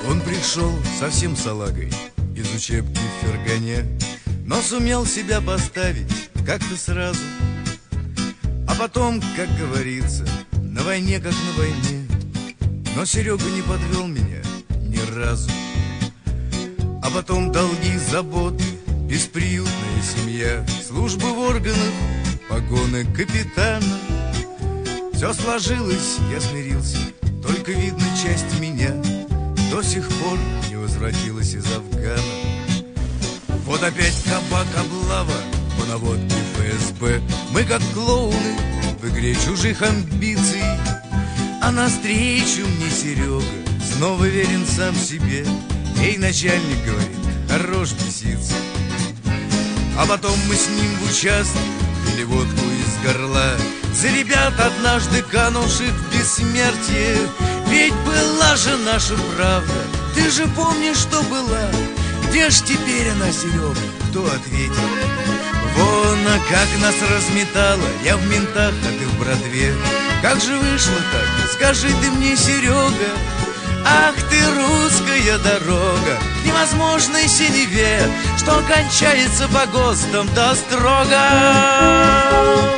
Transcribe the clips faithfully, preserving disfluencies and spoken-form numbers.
Он пришел совсем салагой из учебки в Фергане, но сумел себя поставить как-то сразу. А потом, как говорится, на войне как на войне. Но Серега не подвел меня ни разу. А потом долги, заботы, бесприютная семья, службы в органах, погоны капитана. Все сложилось, я смирился, только видно часть меня до сих пор не возвратилась из Афгана. Вот опять кабак, облава по наводке эф эс бэ. Мы как клоуны в игре чужих амбиций. А навстречу мне Серега снова верен сам себе. Эй, начальник, говорит, хорош беситься. А потом мы с ним в участке пили водку из горла за ребят, однажды канувших в бессмертие. Ведь была же наша правда, ты же помнишь, что была. Где ж теперь она, Серега, кто ответит? Вон, а как нас разметало, я в ментах, а ты в братве. Как же вышло так, скажи ты мне, Серега? Ах ты, русская дорога, к невозможной синеве, что кончается по ГОСТам, да строго.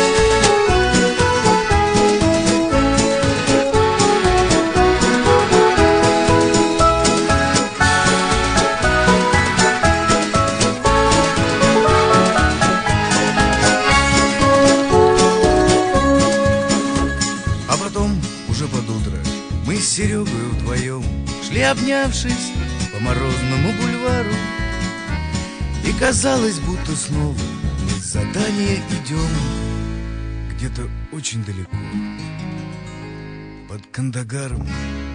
А потом, уже под утро, мы с Серегой вдвоем шли, обнявшись, по морозному бульвару. И казалось, будто снова мы с задания идем где-то очень далеко, под Кандагаром.